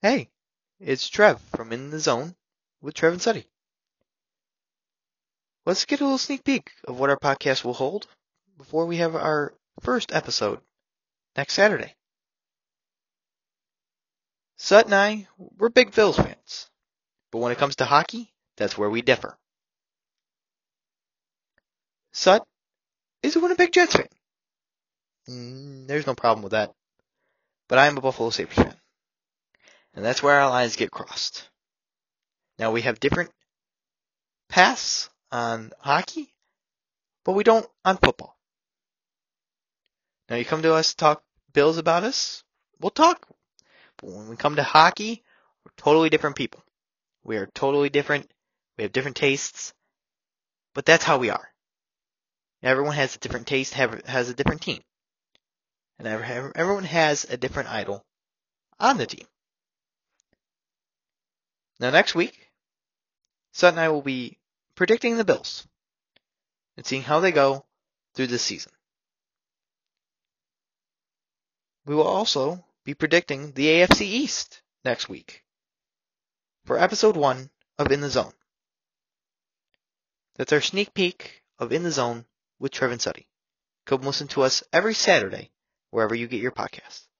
Hey, it's Trev from In the Zone with Trev and Suddy. Let's get a little sneak peek of what our podcast will hold before we have our first episode next Saturday. Sut and I, we're big Phils fans, but when it comes to hockey, that's where we differ. Sut is a Winnipeg Jets fan. There's no problem with that, but I am a Buffalo Sabres fan, and that's where our lines get crossed. Now we have different paths on hockey, but we don't on football. Now you come to us to talk Bills about us, we'll talk. But when we come to hockey, we're totally different people. We are totally different. We have different tastes, but that's how we are. Everyone has a different taste, has a different team, and everyone has a different idol on the team. Now next week, Sut and I will be predicting the Bills and seeing how they go through this season. We will also be predicting the AFC East next week for episode 1 of In the Zone. That's our sneak peek of In the Zone with Trev and Suddy. Come listen to us every Saturday wherever you get your podcasts.